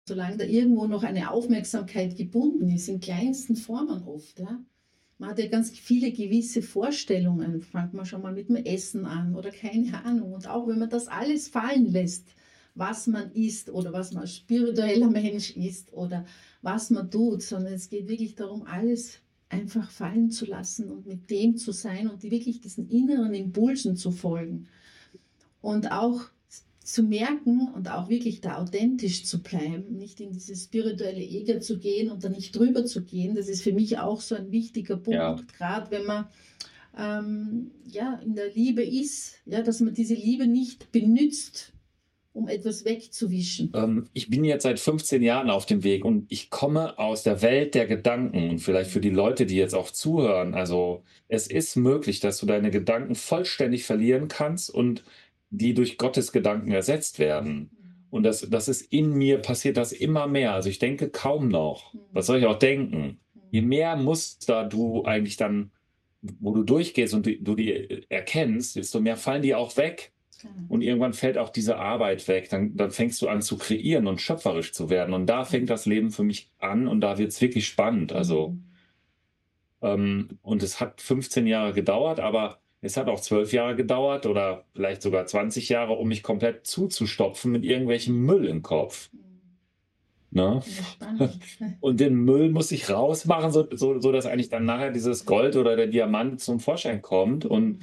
Solange da irgendwo noch eine Aufmerksamkeit gebunden ist, in kleinsten Formen oft, ja. Man hat ja ganz viele gewisse Vorstellungen, fängt man schon mal mit dem Essen an oder keine Ahnung. Und auch wenn man das alles fallen lässt, was man isst oder was man als spiritueller Mensch ist oder was man tut, sondern es geht wirklich darum, alles einfach fallen zu lassen und mit dem zu sein und wirklich diesen inneren Impulsen zu folgen. Und auch zu merken und auch wirklich da authentisch zu bleiben, nicht in dieses spirituelle Ego zu gehen und da nicht drüber zu gehen. Das ist für mich auch so ein wichtiger Ja. Punkt, gerade wenn man ja, in der Liebe ist, ja, dass man diese Liebe nicht benutzt, um etwas wegzuwischen. Ich bin jetzt seit 15 Jahren auf dem Weg und ich komme aus der Welt der Gedanken. Und vielleicht für die Leute, die jetzt auch zuhören, also es ist möglich, dass du deine Gedanken vollständig verlieren kannst und die durch Gottes Gedanken ersetzt werden. Und das ist in mir, passiert das immer mehr. Also ich denke kaum noch. Was soll ich auch denken? Je mehr Muster du eigentlich dann, wo du durchgehst und du die erkennst, desto mehr fallen die auch weg. Und irgendwann fällt auch diese Arbeit weg. Dann fängst du an zu kreieren und schöpferisch zu werden. Und da fängt das Leben für mich an und da wird es wirklich spannend. Also, und es hat 15 Jahre gedauert, aber es hat auch 12 Jahre gedauert oder vielleicht sogar 20 Jahre, um mich komplett zuzustopfen mit irgendwelchem Müll im Kopf. Ne? Und den Müll muss ich rausmachen, so dass eigentlich dann nachher dieses Gold oder der Diamant zum Vorschein kommt. Und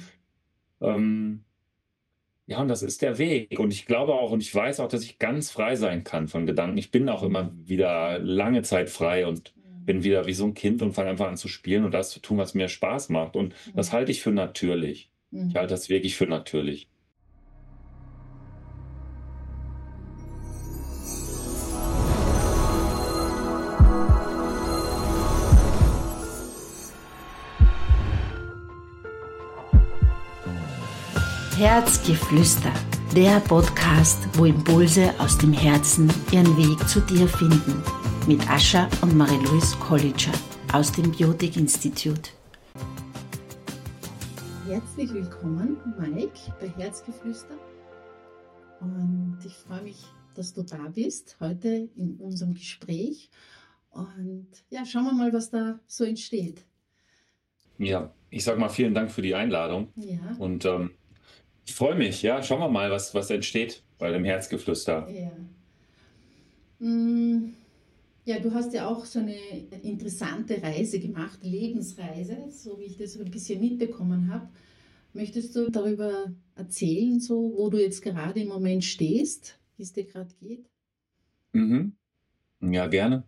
ja, und das ist der Weg. Und ich glaube auch und ich weiß auch, dass ich ganz frei sein kann von Gedanken. Ich bin auch immer wieder lange Zeit frei und bin wieder wie so ein Kind und fange einfach an zu spielen und das zu tun, was mir Spaß macht. Und das halte ich für natürlich. Ich halte das wirklich für natürlich. Herzgeflüster, der Podcast, wo Impulse aus dem Herzen ihren Weg zu dir finden. Mit Ascha und Marie-Louise Kolitscher aus dem Biotik Institut. Herzlich willkommen, Mike, bei Herzgeflüster. Und ich freue mich, dass du da bist, heute in unserem Gespräch. Und ja, schauen wir mal, was da so entsteht. Ja, ich sage mal vielen Dank für die Einladung. Ja. Und ich freue mich, ja. Schauen wir mal, was entsteht bei dem Herzgeflüster. Ja. Ja, du hast ja auch so eine interessante Reise gemacht, Lebensreise, so wie ich das ein bisschen mitbekommen habe. Möchtest du darüber erzählen, so, wo du jetzt gerade im Moment stehst, wie es dir gerade geht? Mhm. Ja, gerne.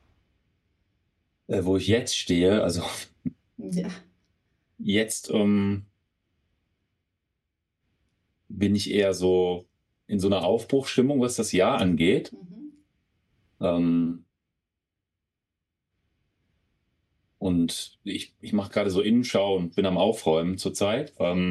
Wo ich jetzt stehe, also Ja. jetzt bin ich eher so in so einer Aufbruchsstimmung, was das Jahr angeht. Und ich mache gerade so Innenschau und bin am Aufräumen zurzeit.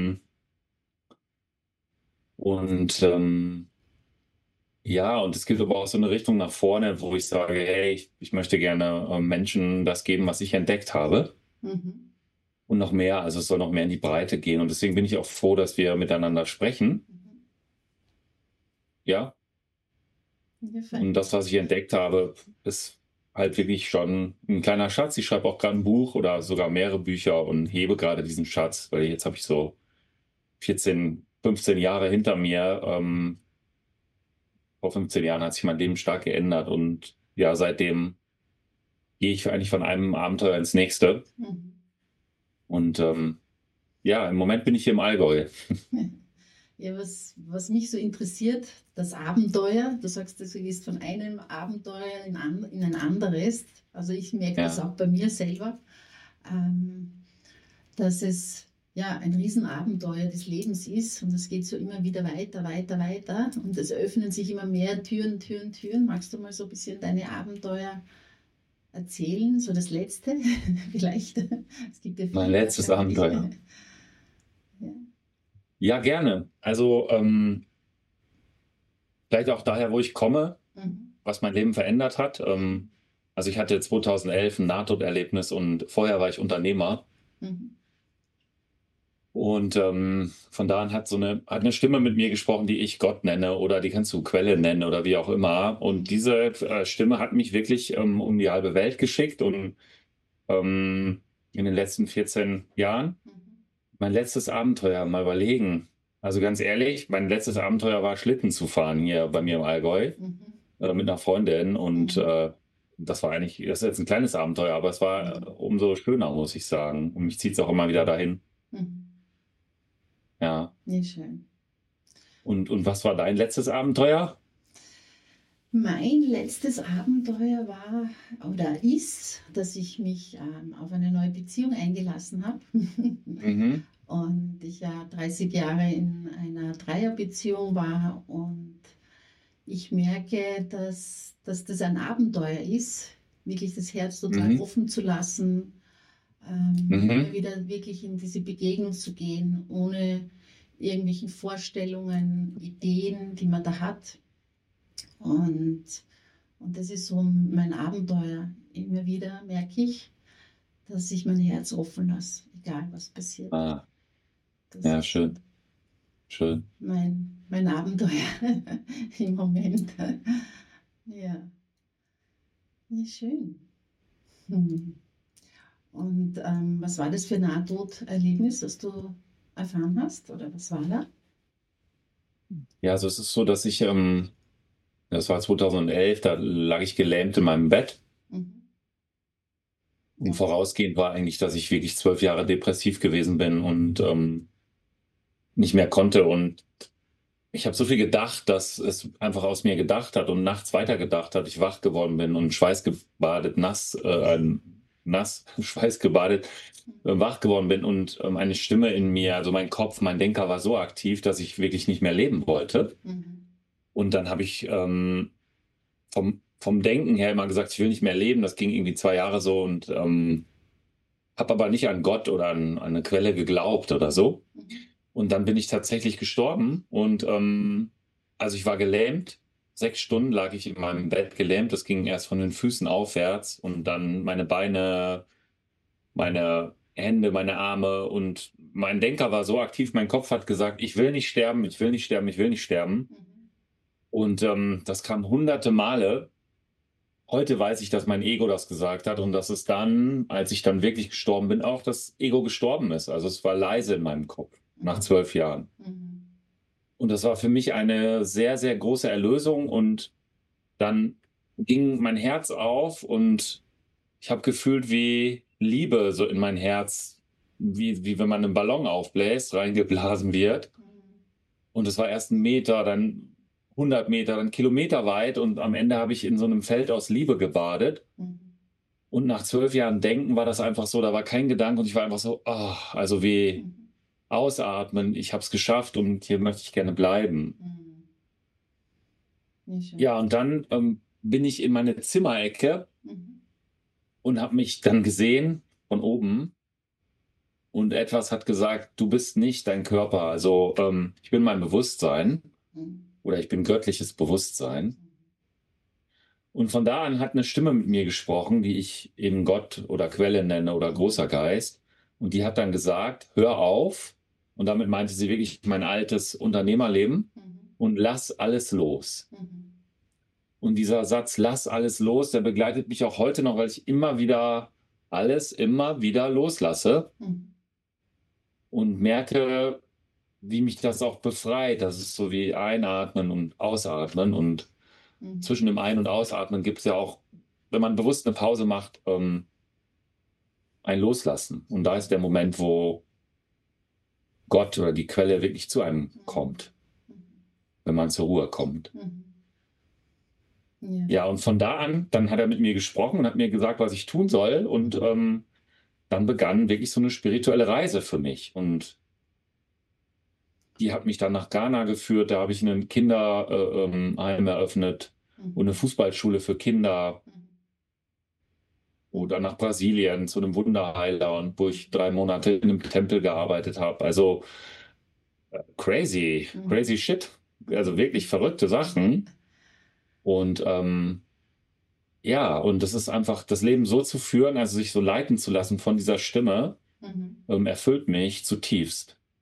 Ja, und es gibt aber auch so eine Richtung nach vorne, wo ich sage, hey, ich möchte gerne Menschen das geben, was ich entdeckt habe. Und noch mehr, also es soll noch mehr in die Breite gehen. Und deswegen bin ich auch froh, dass wir miteinander sprechen. Ja. Ja, fein. Und das, was ich entdeckt habe, ist halt wirklich schon ein kleiner Schatz. Ich schreibe auch gerade ein Buch oder sogar mehrere Bücher und hebe gerade diesen Schatz, weil jetzt habe ich so 14, 15 Jahre hinter mir. Vor 15 Jahren hat sich mein Leben stark geändert und ja, seitdem gehe ich eigentlich von einem Abenteuer ins nächste. Und ja, im Moment bin ich hier im Allgäu. Ja, was mich so interessiert, das Abenteuer, du sagst, du gehst von einem Abenteuer in ein anderes. Also ich merke das auch bei mir selber, dass es ja ein Riesenabenteuer des Lebens ist und es geht so immer wieder weiter, weiter, weiter und es öffnen sich immer mehr Türen, Türen, Türen. Magst du mal so ein bisschen deine Abenteuer erzählen, so das letzte vielleicht? Es gibt ja Mein letztes Abenteuer. Ja, gerne. Also vielleicht auch daher, wo ich komme, was mein Leben verändert hat. Also ich hatte 2011 ein Nahtoderlebnis und vorher war ich Unternehmer. Und von da an hat hat eine Stimme mit mir gesprochen, die ich Gott nenne oder die kannst du Quelle nennen oder wie auch immer. Und diese Stimme hat mich wirklich um die halbe Welt geschickt und in den letzten 14 Jahren mein letztes Abenteuer mal überlegen. Also ganz ehrlich, mein letztes Abenteuer war Schlitten zu fahren hier bei mir im Allgäu mit einer Freundin und das ist jetzt ein kleines Abenteuer, aber es war umso schöner, muss ich sagen. Und mich zieht es auch immer wieder dahin. Ja. Ja, schön. Und was war dein letztes Abenteuer? Mein letztes Abenteuer war oder ist, dass ich mich auf eine neue Beziehung eingelassen habe. Mhm. Und ich ja 30 Jahre in einer Dreierbeziehung war und ich merke, dass das ein Abenteuer ist, wirklich das Herz total offen zu lassen, immer wieder wirklich in diese Begegnung zu gehen, ohne irgendwelchen Vorstellungen, Ideen, die man da hat. Und das ist so mein Abenteuer. Immer wieder merke ich, dass ich mein Herz offen lasse, egal was passiert. Ah, Das ja, ist schön. Schön. mein Abenteuer im Moment. Ja, ja, schön. Und was war das für ein Nahtoderlebnis, das du erfahren hast? Oder was war da? Ja, also es ist so, dass das war 2011, da lag ich gelähmt in meinem Bett. Und vorausgehend war eigentlich, dass ich wirklich 12 Jahre depressiv gewesen bin und nicht mehr konnte. Und ich habe so viel gedacht, dass es einfach aus mir gedacht hat und nachts weitergedacht hat. Ich wach geworden bin und schweißgebadet, schweißgebadet, wach geworden bin und eine Stimme in mir, also mein Kopf, mein Denker war so aktiv, dass ich wirklich nicht mehr leben wollte. Und dann habe ich vom Denken her immer gesagt, ich will nicht mehr leben. Das ging irgendwie 2 Jahre so und habe aber nicht an Gott oder an eine Quelle geglaubt oder so. Und dann bin ich tatsächlich gestorben und also ich war gelähmt. 6 Stunden lag ich in meinem Bett gelähmt. Das ging erst von den Füßen aufwärts und dann meine Beine, meine Hände, meine Arme und mein Denker war so aktiv. Mein Kopf hat gesagt, ich will nicht sterben, ich will nicht sterben, ich will nicht sterben. Und das kam hunderte Male. Heute weiß ich, dass mein Ego das gesagt hat und dass es dann, als ich dann wirklich gestorben bin, auch das Ego gestorben ist. Also es war leise in meinem Kopf nach 12 Jahren. Und das war für mich eine sehr, sehr große Erlösung und dann ging mein Herz auf und ich habe gefühlt, wie Liebe so in mein Herz, wie wenn man einen Ballon aufbläst, reingeblasen wird. Und es war erst 1 Meter, dann 100 Meter, dann Kilometer weit und am Ende habe ich in so einem Feld aus Liebe gebadet. Und nach 12 Jahren Denken war das einfach so, da war kein Gedanke und ich war einfach so, also wie ausatmen, ich habe es geschafft und hier möchte ich gerne bleiben. Ja, und dann bin ich in meine Zimmerecke und habe mich dann gesehen von oben und etwas hat gesagt, du bist nicht dein Körper, also ich bin mein Bewusstsein oder ich bin göttliches Bewusstsein. Und von da an hat eine Stimme mit mir gesprochen, die ich eben Gott oder Quelle nenne oder großer Geist. Und die hat dann gesagt, hör auf. Und damit meinte sie wirklich mein altes Unternehmerleben und lass alles los. Und dieser Satz, lass alles los, der begleitet mich auch heute noch, weil ich immer wieder loslasse und merke, wie mich das auch befreit. Das ist so wie Einatmen und Ausatmen. Und zwischen dem Ein- und Ausatmen gibt es ja auch, wenn man bewusst eine Pause macht, ein Loslassen. Und da ist der Moment, wo Gott oder die Quelle wirklich zu einem kommt, wenn man zur Ruhe kommt. Ja, und von da an, dann hat er mit mir gesprochen und hat mir gesagt, was ich tun soll. Und dann begann wirklich so eine spirituelle Reise für mich. Und die hat mich dann nach Ghana geführt. Da habe ich ein Kinderheim eröffnet und eine Fußballschule für Kinder. Oder nach Brasilien zu einem Wunderheiler und wo ich 3 Monate in einem Tempel gearbeitet habe. Also crazy shit. Also wirklich verrückte Sachen. Und ja, und das ist einfach, das Leben so zu führen, also sich so leiten zu lassen von dieser Stimme, erfüllt mich zutiefst.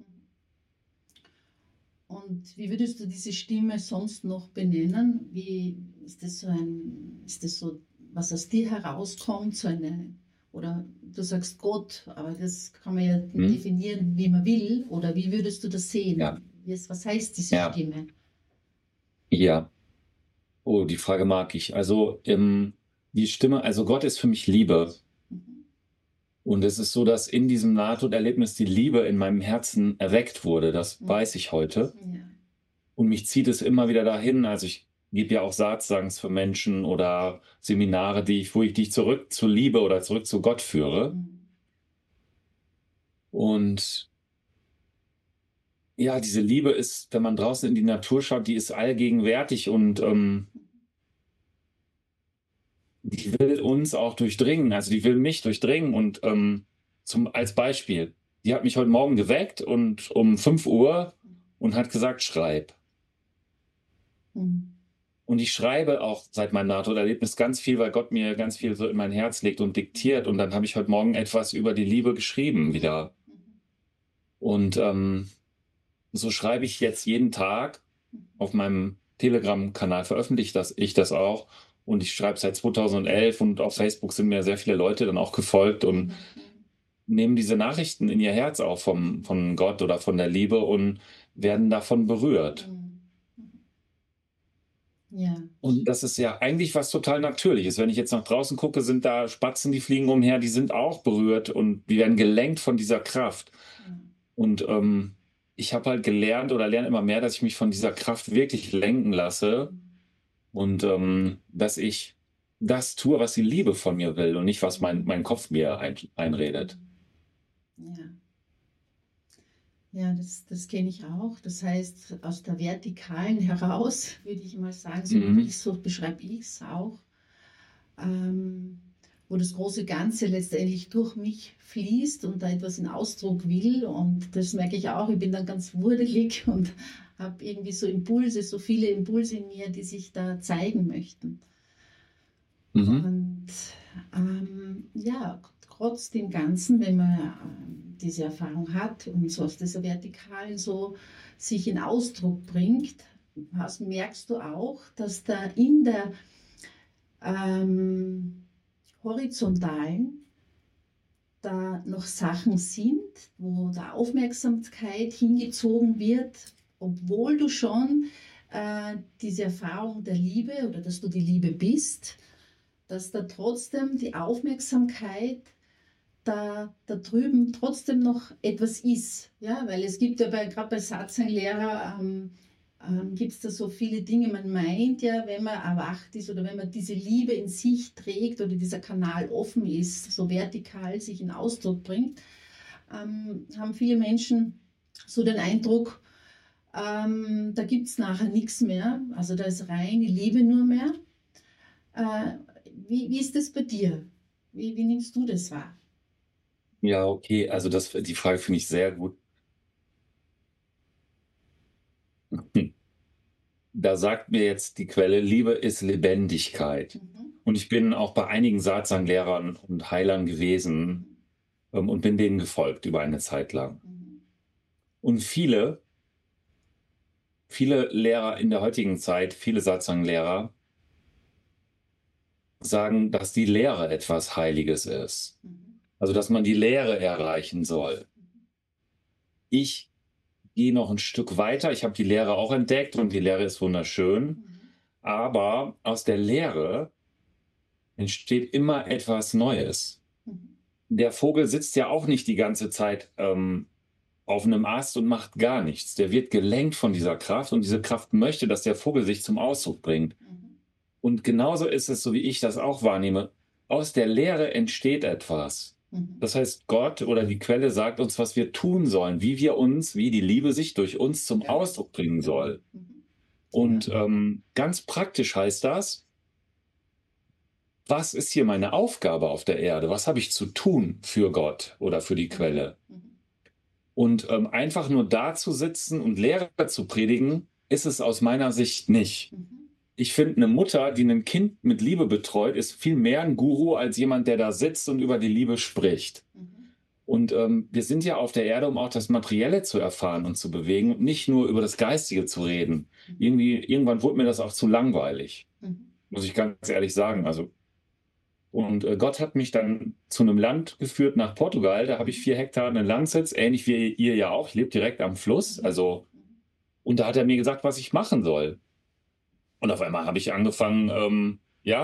Und wie würdest du diese Stimme sonst noch benennen? Wie ist das so, was aus dir herauskommt, so eine, oder du sagst Gott, aber das kann man ja Hm? definieren, wie man will, oder wie würdest du das sehen? Ja, Was heißt diese ja, Stimme? ja. Oh, die Frage mag ich. Also die Stimme, also Gott ist für mich Liebe. Mhm. Und es ist so, dass in diesem Nahtoderlebnis die Liebe in meinem Herzen erweckt wurde. Das Mhm. weiß ich heute. Ja. Und mich zieht es immer wieder dahin. Also ich gebe ja auch Saatsangs für Menschen oder Seminare, wo ich dich zurück zur Liebe oder zurück zu Gott führe. Mhm. Und ja, diese Liebe ist, wenn man draußen in die Natur schaut, die ist allgegenwärtig und die will uns auch durchdringen. Also die will mich durchdringen. Und als Beispiel, die hat mich heute Morgen geweckt und um 5 Uhr und hat gesagt, schreib. Mhm. Und ich schreibe auch seit meinem Nahtoderlebnis ganz viel, weil Gott mir ganz viel so in mein Herz legt und diktiert. Und dann habe ich heute Morgen etwas über die Liebe geschrieben wieder. Und so schreibe ich jetzt jeden Tag auf meinem Telegram-Kanal, veröffentliche ich das auch. Und ich schreibe seit 2011 und auf Facebook sind mir sehr viele Leute dann auch gefolgt und nehmen diese Nachrichten in ihr Herz auf von Gott oder von der Liebe und werden davon berührt. Ja. Und das ist ja eigentlich was total Natürliches. Wenn ich jetzt nach draußen gucke, sind da Spatzen, die fliegen umher, die sind auch berührt und die werden gelenkt von dieser Kraft. Und ich habe halt gelernt oder lerne immer mehr, dass ich mich von dieser Kraft wirklich lenken lasse und dass ich das tue, was die Liebe von mir will und nicht, was mein Kopf mir einredet. Ja. Ja, das kenne ich auch. Das heißt, aus der Vertikalen heraus, würde ich mal sagen, so beschreibe ich es auch, wo das große Ganze letztendlich durch mich fließt und da etwas in Ausdruck will. Und das merke ich auch, ich bin dann ganz wurdelig und habe irgendwie so Impulse, so viele Impulse in mir, die sich da zeigen möchten. Und ja, trotz dem Ganzen, wenn man diese Erfahrung hat und so aus dieser Vertikalen so sich in Ausdruck bringt, merkst du auch, dass da in der Horizontalen da noch Sachen sind, wo da Aufmerksamkeit hingezogen wird, obwohl du schon diese Erfahrung der Liebe oder dass du die Liebe bist, dass da trotzdem die Aufmerksamkeit da drüben trotzdem noch etwas ist. Ja? Weil es gibt ja gerade bei Satzanglehrer gibt es da so viele Dinge. Man meint ja, wenn man erwacht ist oder wenn man diese Liebe in sich trägt oder dieser Kanal offen ist, so vertikal sich in Ausdruck bringt, haben viele Menschen so den Eindruck, da gibt es nachher nichts mehr. Also da ist reine Liebe nur mehr. Wie ist das bei dir? Wie nimmst du das wahr? Ja, okay, also die Frage finde ich sehr gut. Da sagt mir jetzt die Quelle, Liebe ist Lebendigkeit. Und ich bin auch bei einigen Saatsanlehrern und Heilern gewesen und bin denen gefolgt über eine Zeit lang. Und viele Lehrer in der heutigen Zeit, viele Saatsanlehrer, sagen, dass die Lehre etwas Heiliges ist. Also, dass man die Lehre erreichen soll. Ich gehe noch ein Stück weiter. Ich habe die Lehre auch entdeckt und die Lehre ist wunderschön. Aber aus der Lehre entsteht immer etwas Neues. Der Vogel sitzt ja auch nicht die ganze Zeit auf einem Ast und macht gar nichts. Der wird gelenkt von dieser Kraft und diese Kraft möchte, dass der Vogel sich zum Ausdruck bringt. Und genauso ist es, so wie ich das auch wahrnehme, aus der Lehre entsteht etwas. Das heißt, Gott oder die Quelle sagt uns, was wir tun sollen, wie die Liebe sich durch uns zum Ausdruck bringen soll. Und ganz praktisch heißt das, was ist hier meine Aufgabe auf der Erde? Was habe ich zu tun für Gott oder für die Quelle? Und einfach nur da zu sitzen und Lehre zu predigen, ist es aus meiner Sicht nicht. Ich finde, eine Mutter, die ein Kind mit Liebe betreut, ist viel mehr ein Guru als jemand, der da sitzt und über die Liebe spricht. Und wir sind ja auf der Erde, um auch das Materielle zu erfahren und zu bewegen und nicht nur über das Geistige zu reden. Irgendwann wurde mir das auch zu langweilig, muss ich ganz ehrlich sagen. Also, und Gott hat mich dann zu einem Land geführt, nach Portugal. Da habe ich 4 Hektar einen Landsitz, ähnlich wie ihr ja auch. Ich lebe direkt am Fluss. Also, und da hat er mir gesagt, was ich machen soll. Und auf einmal habe ich angefangen,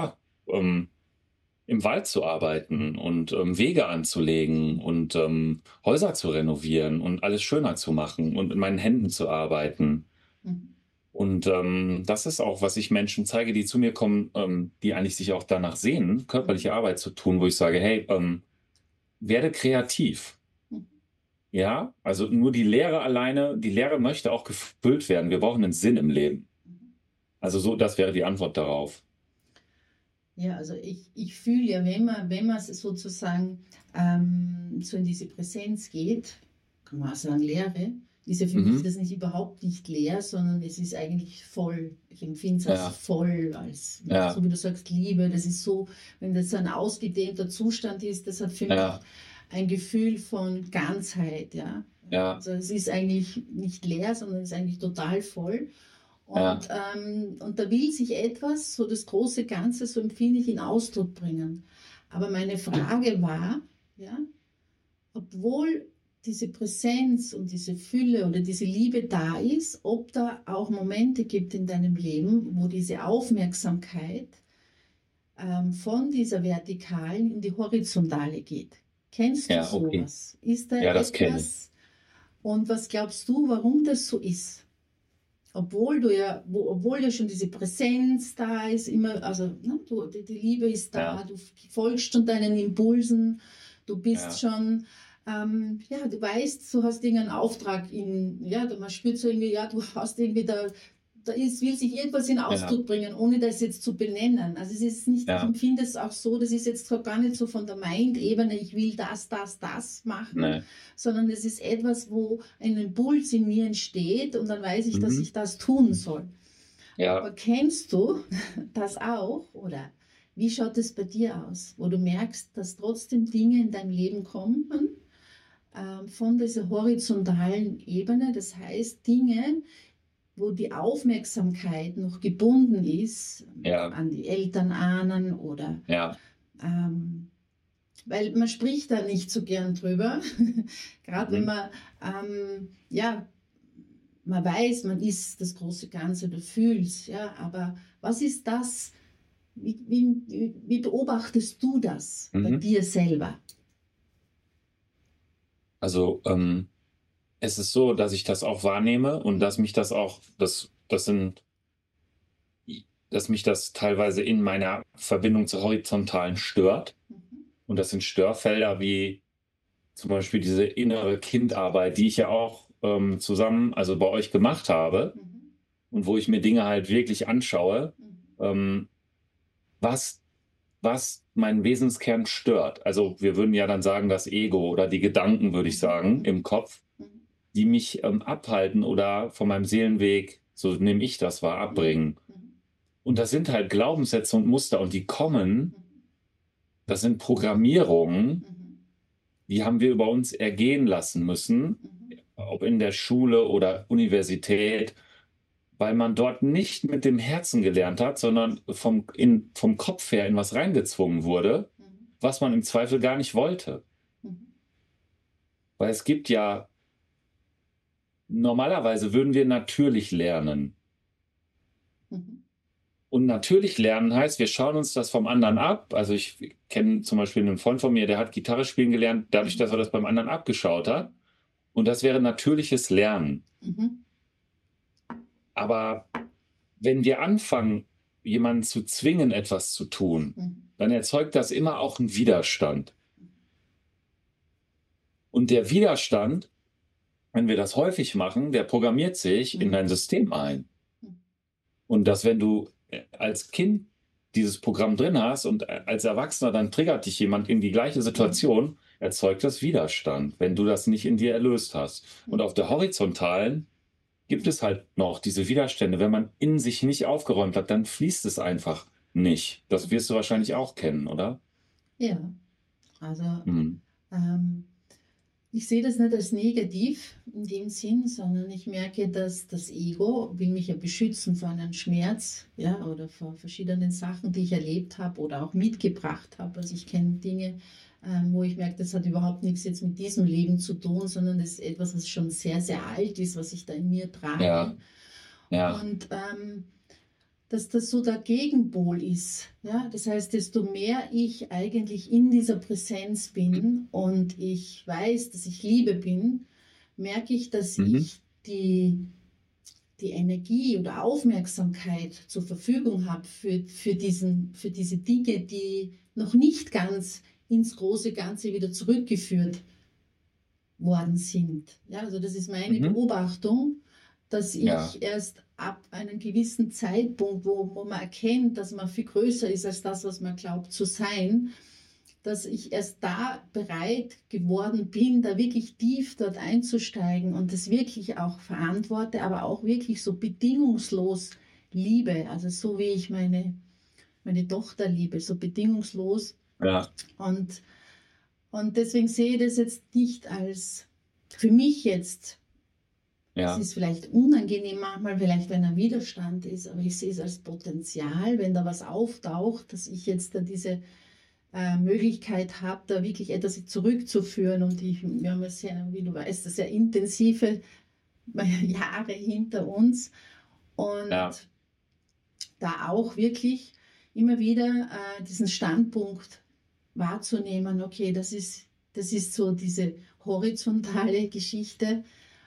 im Wald zu arbeiten und Wege anzulegen und Häuser zu renovieren und alles schöner zu machen und in meinen Händen zu arbeiten. Und das ist auch, was ich Menschen zeige, die zu mir kommen, die eigentlich sich auch danach sehnen, körperliche Arbeit zu tun, wo ich sage, hey, werde kreativ. Ja, also nur die Lehre alleine, die Lehre möchte auch gefüllt werden. Wir brauchen einen Sinn im Leben. Also so, das wäre die Antwort darauf. Ja, also ich fühle ja, wenn man sozusagen so in diese Präsenz geht, kann man auch sagen Lehre, ist ja für mich das nicht überhaupt nicht leer, sondern es ist eigentlich voll. Ich empfinde es als voll, als so wie du sagst, Liebe. Das ist so, wenn das so ein ausgedehnter Zustand ist, das hat für mich ein Gefühl von Ganzheit. Ja. Also es ist eigentlich nicht leer, sondern es ist eigentlich total voll. Und da will sich etwas, so das große Ganze, so empfinde ich, in Ausdruck bringen. Aber meine Frage war, obwohl diese Präsenz und diese Fülle oder diese Liebe da ist, ob da auch Momente gibt in deinem Leben, wo diese Aufmerksamkeit von dieser Vertikalen in die Horizontale geht. Kennst du sowas? Ist da das kenne ich. Und was glaubst du, warum das so ist? Obwohl ja schon diese Präsenz da ist, immer, also die Liebe ist da, du folgst schon deinen Impulsen, du bist schon, du weißt, du hast irgendeinen Auftrag man spürt so irgendwie, du hast irgendwie will sich irgendwas in Ausdruck bringen, ohne das jetzt zu benennen. Also es ist nicht, ich empfinde es auch so, das ist jetzt gar nicht so von der Mind-Ebene, ich will das machen, sondern es ist etwas, wo ein Impuls in mir entsteht und dann weiß ich, dass ich das tun soll. Aber kennst du das auch? Oder wie schaut es bei dir aus, wo du merkst, dass trotzdem Dinge in dein Leben kommen von dieser horizontalen Ebene, das heißt Dinge, wo die Aufmerksamkeit noch gebunden ist an die Elternahnen oder weil man spricht da nicht so gern drüber, gerade wenn man man weiß, man ist das große Ganze, du fühlst, aber was ist das, wie beobachtest du das bei dir selber? Also es ist so, dass ich das auch wahrnehme und dass mich das auch, dass mich das teilweise in meiner Verbindung zur Horizontalen stört. Und das sind Störfelder wie zum Beispiel diese innere Kindarbeit, die ich ja auch zusammen, also bei euch gemacht habe und wo ich mir Dinge halt wirklich anschaue, was meinen Wesenskern stört. Also wir würden ja dann sagen, das Ego oder die Gedanken, würde ich sagen, im Kopf, die mich abhalten oder von meinem Seelenweg, so nehme ich das wahr, abbringen. Und das sind halt Glaubenssätze und Muster und die kommen, das sind Programmierungen, die haben wir über uns ergehen lassen müssen, ob in der Schule oder Universität, weil man dort nicht mit dem Herzen gelernt hat, sondern vom Kopf her in was reingezwungen wurde, was man im Zweifel gar nicht wollte. Weil es gibt ja, normalerweise würden wir natürlich lernen. Und natürlich lernen heißt, wir schauen uns das vom anderen ab. Also ich kenne zum Beispiel einen Freund von mir, der hat Gitarre spielen gelernt, dadurch, dass er das beim anderen abgeschaut hat. Und das wäre natürliches Lernen. Aber wenn wir anfangen, jemanden zu zwingen, etwas zu tun, dann erzeugt das immer auch einen Widerstand. Und der Widerstand, wenn wir das häufig machen, der programmiert sich in dein System ein. Und dass, wenn du als Kind dieses Programm drin hast und als Erwachsener, dann triggert dich jemand in die gleiche Situation, erzeugt das Widerstand, wenn du das nicht in dir erlöst hast. Und auf der Horizontalen gibt es halt noch diese Widerstände. Wenn man in sich nicht aufgeräumt hat, dann fließt es einfach nicht. Das wirst du wahrscheinlich auch kennen, oder? Ja, also Ich sehe das nicht als negativ in dem Sinn, sondern ich merke, dass das Ego will mich ja beschützen vor einem Schmerz, ja, oder vor verschiedenen Sachen, die ich erlebt habe oder auch mitgebracht habe. Also ich kenne Dinge, wo ich merke, das hat überhaupt nichts jetzt mit diesem Leben zu tun, sondern das ist etwas, was schon sehr, sehr alt ist, was ich da in mir trage. Ja, ja. Und dass das so der Gegenpol ist. Ja? Das heißt, desto mehr ich eigentlich in dieser Präsenz bin und ich weiß, dass ich Liebe bin, merke ich, dass ich die Energie oder Aufmerksamkeit zur Verfügung habe für diese Dinge, die noch nicht ganz ins große Ganze wieder zurückgeführt worden sind. Ja, also das ist meine Beobachtung, dass ich erst ab einem gewissen Zeitpunkt, wo man erkennt, dass man viel größer ist als das, was man glaubt zu sein, dass ich erst da bereit geworden bin, da wirklich tief dort einzusteigen und das wirklich auch verantworte, aber auch wirklich so bedingungslos liebe, also so wie ich meine Tochter liebe, so bedingungslos. Ja. Und deswegen sehe ich das jetzt nicht als, für mich jetzt, es ist vielleicht unangenehm manchmal, vielleicht wenn ein Widerstand ist, aber ich sehe es als Potenzial, wenn da was auftaucht, dass ich jetzt da diese Möglichkeit habe, da wirklich etwas zurückzuführen. Und wir haben ja sehr, wie du weißt, sehr intensive Jahre hinter uns. Und da auch wirklich immer wieder diesen Standpunkt wahrzunehmen, okay, das ist so diese horizontale Geschichte.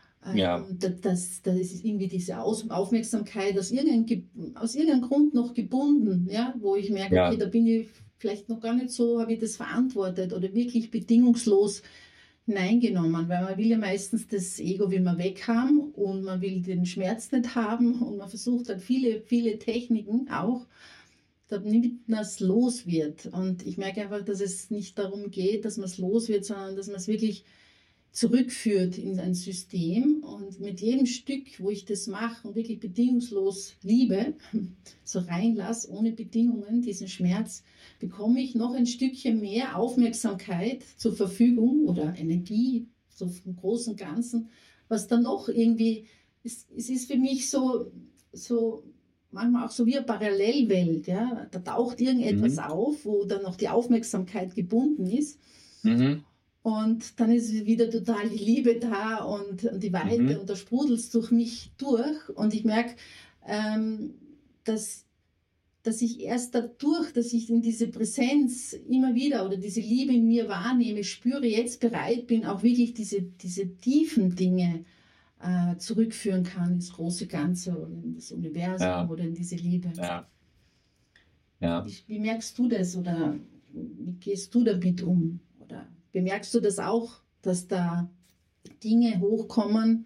Das ist irgendwie diese Aufmerksamkeit aus irgendeinem Grund noch gebunden, ja, wo ich merke, okay, da bin ich vielleicht noch gar nicht so, habe ich das verantwortet oder wirklich bedingungslos hineingenommen, weil man will ja meistens das Ego will man weghaben und man will den Schmerz nicht haben und man versucht halt viele, viele Techniken auch, damit man es los wird. Und ich merke einfach, dass es nicht darum geht, dass man es los wird, sondern dass man es wirklich zurückführt in ein System und mit jedem Stück, wo ich das mache und wirklich bedingungslos liebe, so reinlasse, ohne Bedingungen, diesen Schmerz, bekomme ich noch ein Stückchen mehr Aufmerksamkeit zur Verfügung oder Energie, so vom großen Ganzen, was dann noch irgendwie, es ist für mich so manchmal auch so wie eine Parallelwelt, ja, da taucht irgendetwas auf, wo dann noch die Aufmerksamkeit gebunden ist. Und dann ist wieder total die Liebe da und die Weite und da sprudelt es durch mich durch. Und ich merke, dass ich erst dadurch, dass ich in diese Präsenz immer wieder oder diese Liebe in mir wahrnehme, spüre, jetzt bereit bin, auch wirklich diese tiefen Dinge zurückführen kann ins große Ganze oder in das Universum oder in diese Liebe. Wie merkst du das oder wie gehst du damit um? Oder bemerkst du das auch, dass da Dinge hochkommen,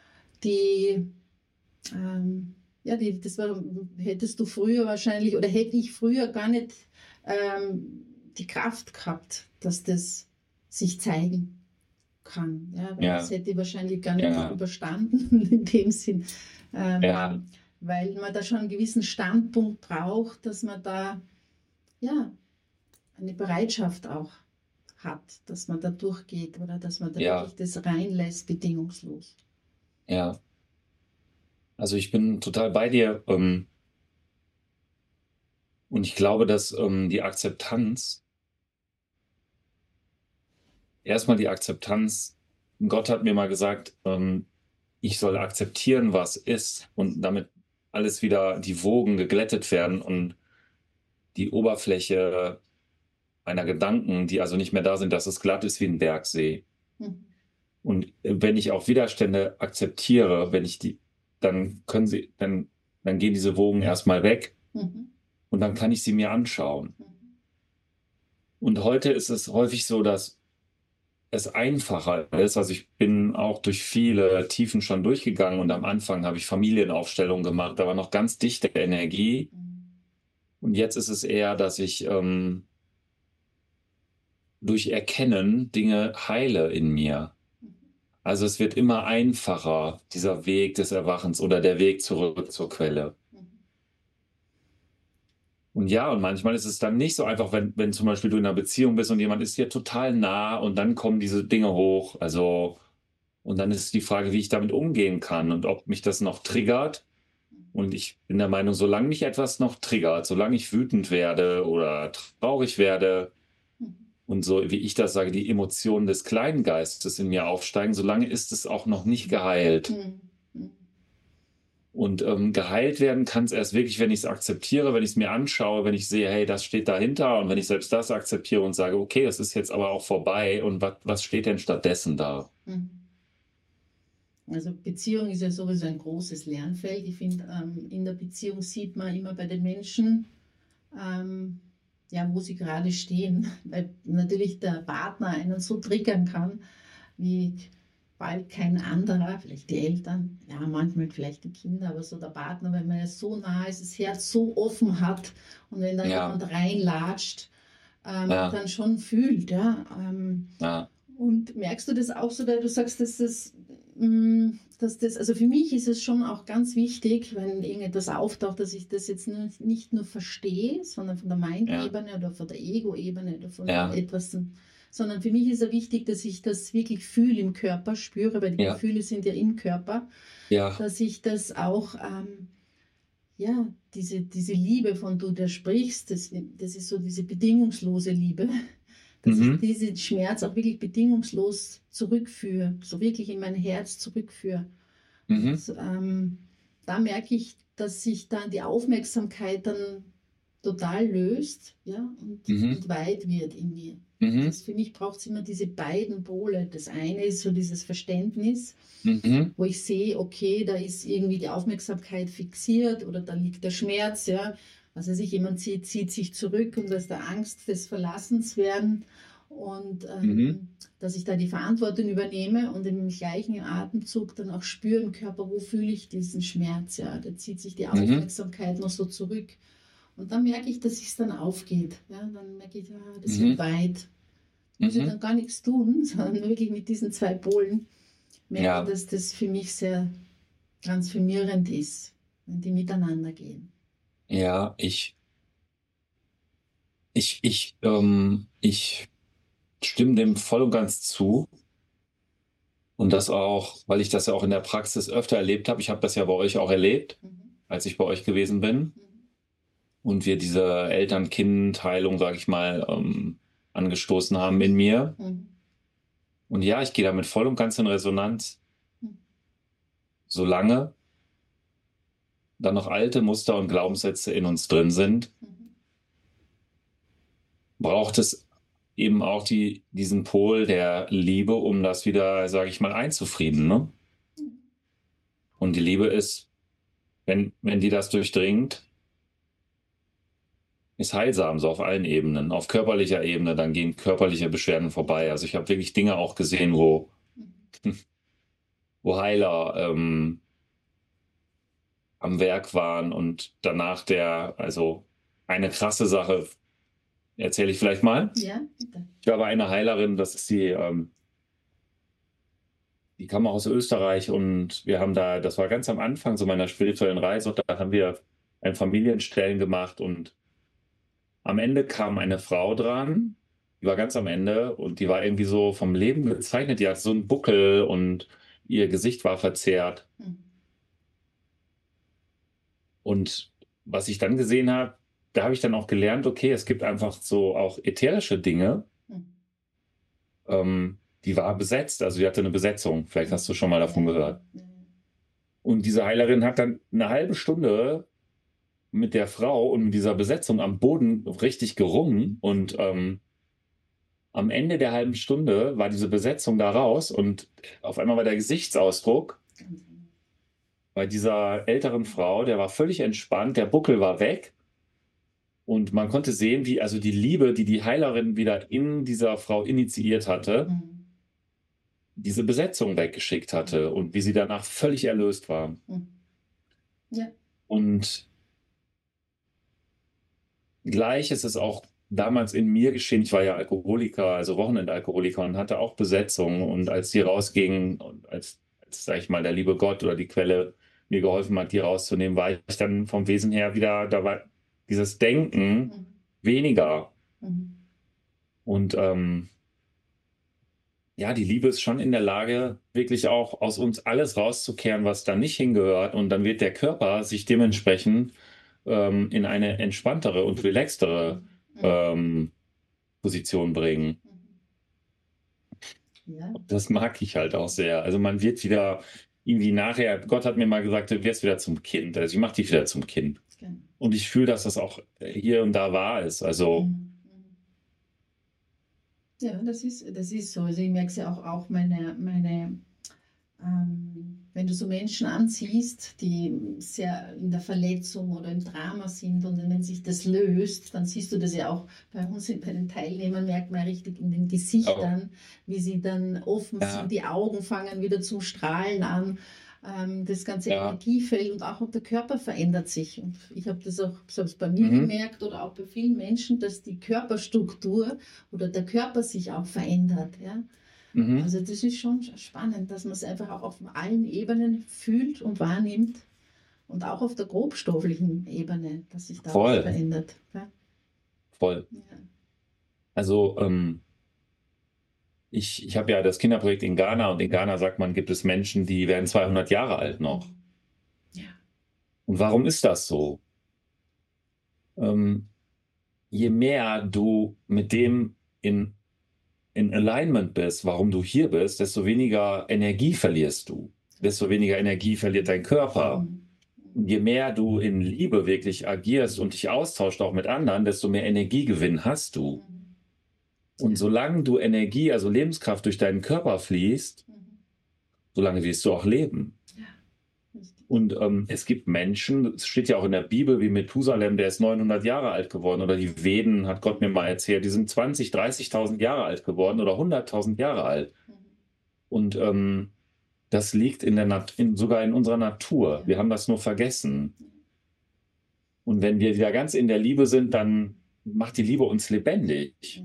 hättest du früher wahrscheinlich oder hätte ich früher gar nicht die Kraft gehabt, dass das sich zeigen kann. Ja, weil das hätte ich wahrscheinlich gar nicht überstanden in dem Sinn, weil man da schon einen gewissen Standpunkt braucht, dass man da eine Bereitschaft auch hat, dass man da durchgeht oder dass man da wirklich das reinlässt, bedingungslos. Ja. Also ich bin total bei dir und ich glaube, dass die Akzeptanz, Gott hat mir mal gesagt, ich soll akzeptieren, was ist und damit alles wieder die Wogen geglättet werden und die Oberfläche einer Gedanken, die also nicht mehr da sind, dass es glatt ist wie ein Bergsee. Und wenn ich auch Widerstände akzeptiere, dann gehen diese Wogen erstmal weg und dann kann ich sie mir anschauen. Und heute ist es häufig so, dass es einfacher ist. Also ich bin auch durch viele Tiefen schon durchgegangen und am Anfang habe ich Familienaufstellungen gemacht, da war noch ganz dichte Energie. Und jetzt ist es eher, dass ich durch Erkennen Dinge heile in mir. Also es wird immer einfacher, dieser Weg des Erwachens oder der Weg zurück zur Quelle. Und ja, und manchmal ist es dann nicht so einfach, wenn zum Beispiel du in einer Beziehung bist und jemand ist dir total nah und dann kommen diese Dinge hoch. Also, und dann ist die Frage, wie ich damit umgehen kann und ob mich das noch triggert. Und ich bin der Meinung, solange mich etwas noch triggert, solange ich wütend werde oder traurig werde und so, wie ich das sage, die Emotionen des Kleingeistes in mir aufsteigen, solange ist es auch noch nicht geheilt. Und geheilt werden kann es erst wirklich, wenn ich es akzeptiere, wenn ich es mir anschaue, wenn ich sehe, hey, das steht dahinter und wenn ich selbst das akzeptiere und sage, okay, es ist jetzt aber auch vorbei und was steht denn stattdessen da? Also Beziehung ist ja sowieso ein großes Lernfeld. Ich finde, in der Beziehung sieht man immer bei den Menschen, ja, wo sie gerade stehen, weil natürlich der Partner einen so triggern kann, wie bald kein anderer, vielleicht die Eltern, ja, manchmal vielleicht die Kinder, aber so der Partner, wenn man ja so nah ist, das Herz so offen hat und wenn da jemand reinlatscht, dann schon fühlt, ja. Und merkst du das auch so, weil du sagst, dass das, also für mich ist es schon auch ganz wichtig, wenn irgendetwas auftaucht, dass ich das jetzt nicht nur verstehe, sondern von der Mind-Ebene oder von der Ego-Ebene oder von etwas, sondern für mich ist es wichtig, dass ich das wirklich fühle im Körper, spüre, weil die Gefühle sind ja im Körper, dass ich das auch, diese Liebe, von der du da sprichst, das ist so diese bedingungslose Liebe, dass ich diesen Schmerz auch wirklich bedingungslos zurückführe, so wirklich in mein Herz zurückführe. Und, da merke ich, dass sich dann die Aufmerksamkeit dann total löst, ja, und weit wird in mir. Das, für mich braucht es immer diese beiden Pole. Das eine ist so dieses Verständnis, wo ich sehe, okay, da ist irgendwie die Aufmerksamkeit fixiert oder da liegt der Schmerz, ja. Also jemand zieht sich zurück und aus der Angst des Verlassens werden und dass ich da die Verantwortung übernehme und im gleichen Atemzug dann auch spüre im Körper, wo fühle ich diesen Schmerz, ja, da zieht sich die Aufmerksamkeit noch so zurück und dann merke ich, dass es dann aufgeht, ja, dann merke ich, ja, das wird weit, muss ich dann gar nichts tun, sondern wirklich mit diesen zwei Polen merke, dass das für mich sehr transformierend ist, wenn die miteinander gehen. Ja, ich stimme dem voll und ganz zu. Und das auch, weil ich das ja auch in der Praxis öfter erlebt habe. Ich habe das ja bei euch auch erlebt, als ich bei euch gewesen bin. Und wir diese Eltern-Kind-Heilung, sage ich mal, angestoßen haben in mir. Und ja, ich gehe damit voll und ganz in Resonanz. Solange dann noch alte Muster und Glaubenssätze in uns drin sind, braucht es eben auch diesen Pol der Liebe, um das wieder, sage ich mal, einzufrieden. Ne? Und die Liebe ist, wenn die das durchdringt, ist heilsam, so auf allen Ebenen. Auf körperlicher Ebene, dann gehen körperliche Beschwerden vorbei. Also ich habe wirklich Dinge auch gesehen, wo Heiler am Werk waren und danach also eine krasse Sache, erzähle ich vielleicht mal. Ja, bitte. Ich war bei einer Heilerin, das ist die kam aus Österreich und wir haben das war ganz am Anfang so meiner spirituellen Reise und da haben wir ein Familienstellen gemacht und am Ende kam eine Frau dran, die war ganz am Ende und die war irgendwie so vom Leben gezeichnet, die hatte so einen Buckel und ihr Gesicht war verzerrt. Und was ich dann gesehen habe, da habe ich dann auch gelernt, okay, es gibt einfach so auch ätherische Dinge, die war besetzt, also die hatte eine Besetzung, vielleicht hast du schon mal davon gehört. Und diese Heilerin hat dann eine halbe Stunde mit der Frau und mit dieser Besetzung am Boden richtig gerungen und am Ende der halben Stunde war diese Besetzung da raus und auf einmal war der Gesichtsausdruck bei dieser älteren Frau, der war völlig entspannt, der Buckel war weg und man konnte sehen, wie also die Liebe, die Heilerin wieder in dieser Frau initiiert hatte, diese Besetzung weggeschickt hatte und wie sie danach völlig erlöst war. Ja. Und gleich ist es auch damals in mir geschehen. Ich war ja Alkoholiker, also Wochenendalkoholiker und hatte auch Besetzung. Und als die rausgingen und als sag ich mal, der liebe Gott oder die Quelle mir geholfen hat, die rauszunehmen, war ich dann vom Wesen her wieder, da war dieses Denken Mhm. weniger. Mhm. Und ja, die Liebe ist schon in der Lage, wirklich auch aus uns alles rauszukehren, was da nicht hingehört. Und dann wird der Körper sich dementsprechend in eine entspanntere und relaxtere Mhm. Position bringen. Ja, Das mag ich halt auch sehr. Also man wird wieder irgendwie nachher, Gott hat mir mal gesagt, du wirst wieder zum Kind. Also ich mache dich wieder zum Kind. genau. Und ich fühle, dass das auch hier und da wahr ist. Also Mhm. Ja, das ist so. Also ich merke es ja auch wenn du so Menschen ansiehst, die sehr in der Verletzung oder im Drama sind und wenn sich das löst, dann siehst du das ja auch bei uns, bei den Teilnehmern, merkt man richtig in den auch, Gesichtern, wie sie dann offen ja, sind, die Augen fangen wieder zum Strahlen an, das ganze ja, Energiefeld und auch der Körper verändert sich. Und ich habe das auch selbst bei mir mhm, gemerkt oder auch bei vielen Menschen, dass die Körperstruktur oder der Körper sich auch verändert. Ja? mhm, Also das ist schon spannend, dass man es einfach auch auf allen Ebenen fühlt und wahrnimmt und auch auf der grobstofflichen Ebene, dass sich da was voll, verändert. Ja, voll. ja. Also ich habe ja das Kinderprojekt in Ghana und in Ghana sagt man, gibt es Menschen, die werden 200 Jahre alt noch. Ja. Und warum ist das so? Ähm, Je mehr du mit dem in Alignment bist, warum du hier bist, desto weniger Energie verlierst du. Desto weniger Energie verliert dein Körper. Mhm. Und je mehr du in Liebe wirklich agierst und dich austauschst auch mit anderen, desto mehr Energiegewinn hast du. Mhm. Und solange du Energie, also Lebenskraft durch deinen Körper fließt, Mhm. solange wirst du auch leben. Ja, richtig. Und es gibt Menschen, es steht ja auch in der Bibel, wie Methusalem, der ist 900 Jahre alt geworden. Oder die Veden, hat Gott mir mal erzählt, die sind 20, 30.000 Jahre alt geworden oder 100.000 Jahre alt. Mhm. Und das liegt in der sogar in unserer Natur. Ja. Wir haben das nur vergessen. Und wenn wir wieder ganz in der Liebe sind, dann macht die Liebe uns lebendig. Richtig.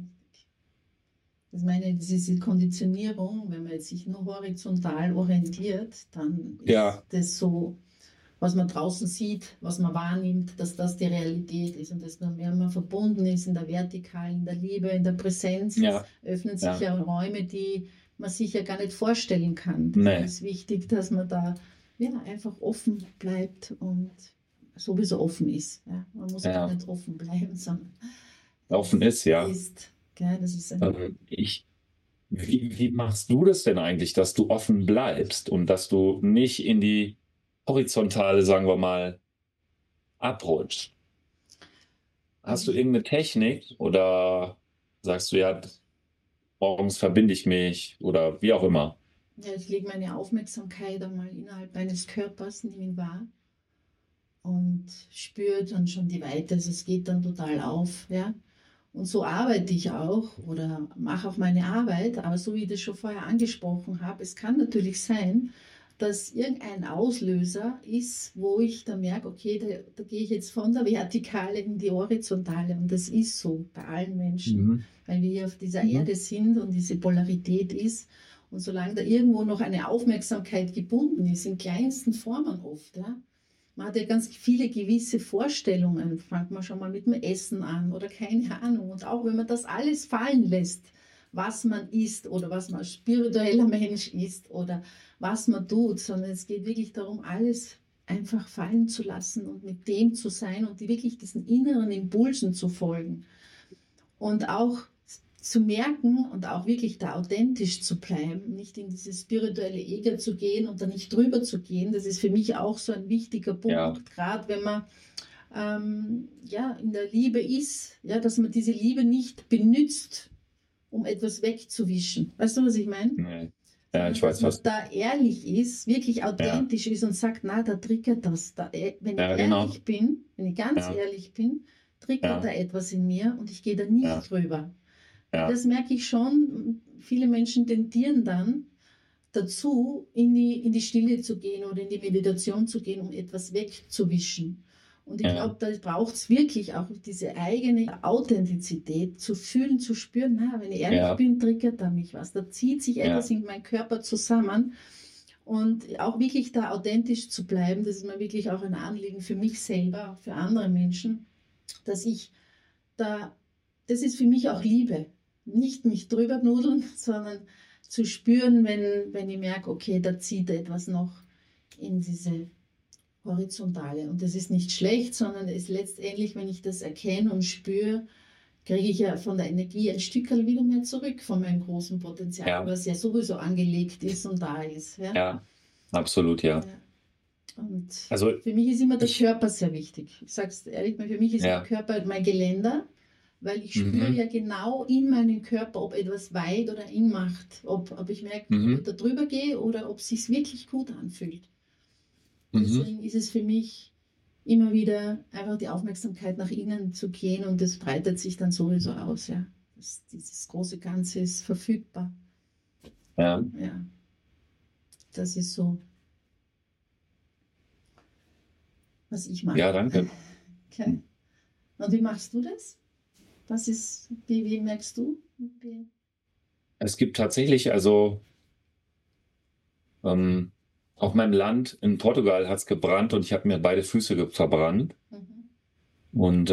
Ich meine, diese Konditionierung, wenn man jetzt sich nur horizontal orientiert, dann ist Ja, das so, was man draußen sieht, was man wahrnimmt, dass das die Realität ist. Und desto mehr man verbunden ist in der Vertikalen, in der Liebe, in der Präsenz, ja, öffnen sich ja, ja Räume, die man sich ja gar nicht vorstellen kann. Deshalb nee, ist wichtig, dass man da ja, einfach offen bleibt und sowieso offen ist. Ja. Man muss gar ja, nicht offen bleiben, sondern offen es ist, ja. ist. Gell, das ist ein, Ich, wie machst du das denn eigentlich, dass du offen bleibst und dass du nicht in die horizontale, sagen wir mal, abrutschst? Hast also du irgendeine Technik oder sagst du, ja, morgens verbinde ich mich oder wie auch immer? ja, ich lege meine Aufmerksamkeit einmal innerhalb meines Körpers, nehme ihn wahr und spüre dann schon die Weite. Also es geht dann total auf. Ja? Und so arbeite ich auch oder mache auch meine Arbeit. Aber so wie ich das schon vorher angesprochen habe, es kann natürlich sein, dass irgendein Auslöser ist, wo ich dann merke, okay, da gehe ich jetzt von der Vertikale in die Horizontale. Und das ist so bei allen Menschen, Mhm. weil wir hier auf dieser Mhm. Erde sind und diese Polarität ist. Und solange da irgendwo noch eine Aufmerksamkeit gebunden ist, in kleinsten Formen oft, ja, man hat ja ganz viele gewisse Vorstellungen, fängt man schon mal mit dem Essen an oder keine Ahnung. Und auch wenn man das alles fallen lässt, was man isst oder was man als spiritueller Mensch isst oder was man tut, sondern es geht wirklich darum, alles einfach fallen zu lassen und mit dem zu sein und wirklich diesen inneren Impulsen zu folgen. Und auch zu merken und auch wirklich da authentisch zu bleiben, nicht in dieses spirituelle Ego zu gehen und da nicht drüber zu gehen. Das ist für mich auch so ein wichtiger Ja, Punkt, gerade wenn man ja, in der Liebe ist, ja, dass man diese Liebe nicht benutzt, um etwas wegzuwischen. Weißt du, was ich meine? nee. Ja, Sondern ich dass weiß man was. da ehrlich ist, wirklich Ja, authentisch ist und sagt, na, da triggert das. Da, wenn ich ja, genau. ehrlich bin, wenn ich ganz Ja, ehrlich bin, triggert da ja, etwas in mir und ich gehe da nicht ja, drüber. Weil ja, das merke ich schon, viele Menschen tendieren dann dazu, in die Stille zu gehen oder in die Meditation zu gehen, um etwas wegzuwischen. Und ich ja, glaube, da braucht es wirklich auch diese eigene Authentizität, zu fühlen, zu spüren, na, wenn ich ehrlich ja, bin, triggert da mich was. Da zieht sich etwas ja, in meinen Körper zusammen. Und auch wirklich da authentisch zu bleiben, das ist mir wirklich auch ein Anliegen für mich selber, auch für andere Menschen, dass ich da, das ist für mich auch Liebe. Nicht mich drüber nudeln, sondern zu spüren, wenn ich merke, okay, da zieht etwas noch in diese Horizontale. Und das ist nicht schlecht, sondern ist letztendlich, wenn ich das erkenne und spüre, kriege ich ja von der Energie ein Stückchen wieder mehr zurück von meinem großen Potenzial, Ja, was ja sowieso angelegt ist und da ist. Ja? ja, absolut, ja. Ja. Und Also für mich ist immer der ich, Körper sehr wichtig. Ich sage es ehrlich, für mich ist der ja, Körper mein Geländer, weil ich spüre ja genau in meinem Körper, ob etwas weit oder eng macht, ob ich merke, ob ich da drüber gehe oder ob es sich wirklich gut anfühlt. Deswegen ist es für mich immer wieder einfach die Aufmerksamkeit nach innen zu gehen und das breitet sich dann sowieso aus. Ja. Dieses große Ganze ist verfügbar. ja, Ja, das ist so, was ich mache. ja, danke. Okay. Und wie machst du das? Wie merkst du? Es gibt tatsächlich, also auf meinem Land in Portugal hat es gebrannt und ich habe mir beide Füße verbrannt. Und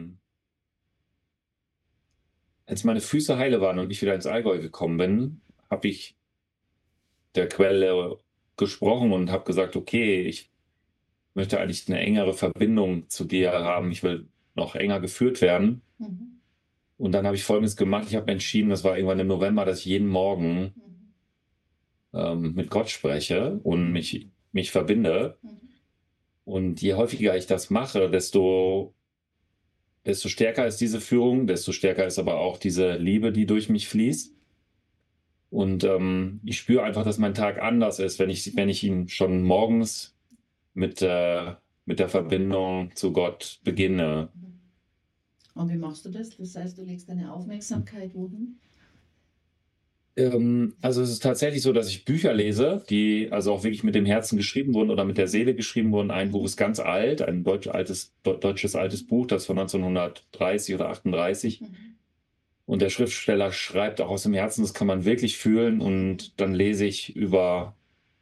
als meine Füße heile waren und ich wieder ins Allgäu gekommen bin, habe ich der Quelle gesprochen und habe gesagt, okay, ich möchte eigentlich eine engere Verbindung zu dir haben. Ich will noch enger geführt werden. Und dann habe ich Folgendes gemacht. Ich habe entschieden, das war irgendwann im November, dass ich jeden Morgen mit Gott spreche und mich verbinde. Und je häufiger ich das mache, desto stärker ist diese Führung, desto stärker ist aber auch diese Liebe, die durch mich fließt. Und ich spüre einfach, dass mein Tag anders ist, wenn ich ihn schon morgens mit der Verbindung zu Gott beginne. Und wie machst du das? Das heißt, du legst deine Aufmerksamkeit wohin? Also es ist tatsächlich so, dass ich Bücher lese, die also auch wirklich mit dem Herzen geschrieben wurden oder mit der Seele geschrieben wurden. Ein Buch ist ganz alt, ein deutsches altes Buch, das von 1930 oder 38. Und der Schriftsteller schreibt auch aus dem Herzen, das kann man wirklich fühlen. Und dann lese ich über,